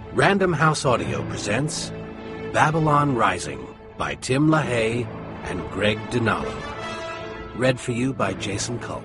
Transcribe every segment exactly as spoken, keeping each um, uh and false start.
Random House Audio presents Babylon Rising by Tim LaHaye and Greg Dinallo. Read for you by Jason Culp.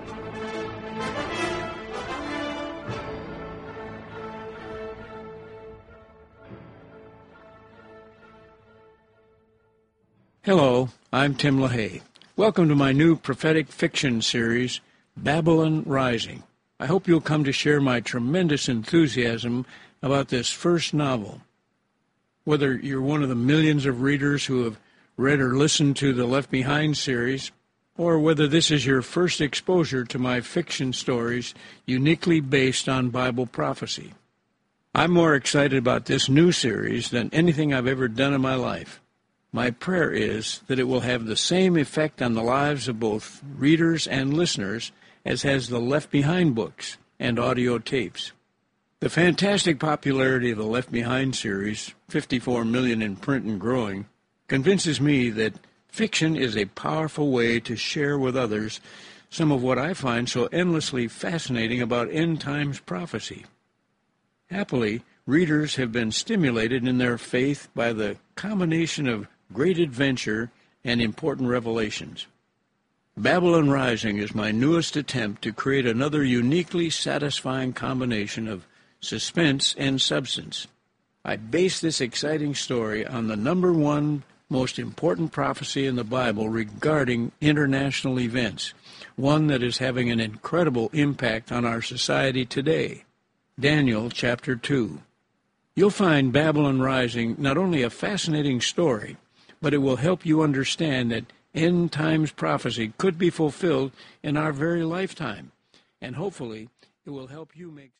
Hello, I'm Tim LaHaye. Welcome to my new prophetic fiction series, Babylon Rising. I hope you'll come to share my tremendous enthusiasm about this first novel. Whether you're one of the millions of readers who have read or listened to the Left Behind series, or whether this is your first exposure to my fiction stories uniquely based on Bible prophecy. I'm more excited about this new series than anything I've ever done in my life. My prayer is that it will have the same effect on the lives of both readers and listeners as has the Left Behind books and audio tapes. The fantastic popularity of the Left Behind series, fifty-four million in print and growing, convinces me that fiction is a powerful way to share with others some of what I find so endlessly fascinating about end times prophecy. Happily, readers have been stimulated in their faith by the combination of great adventure and important revelations. Babylon Rising is my newest attempt to create another uniquely satisfying combination of suspense and substance. I base this exciting story on the number one most important prophecy in the Bible regarding international events, one that is having an incredible impact on our society today. Daniel chapter two. You'll find Babylon Rising not only a fascinating story, but it will help you understand that end times prophecy could be fulfilled in our very lifetime, and hopefully it will help you make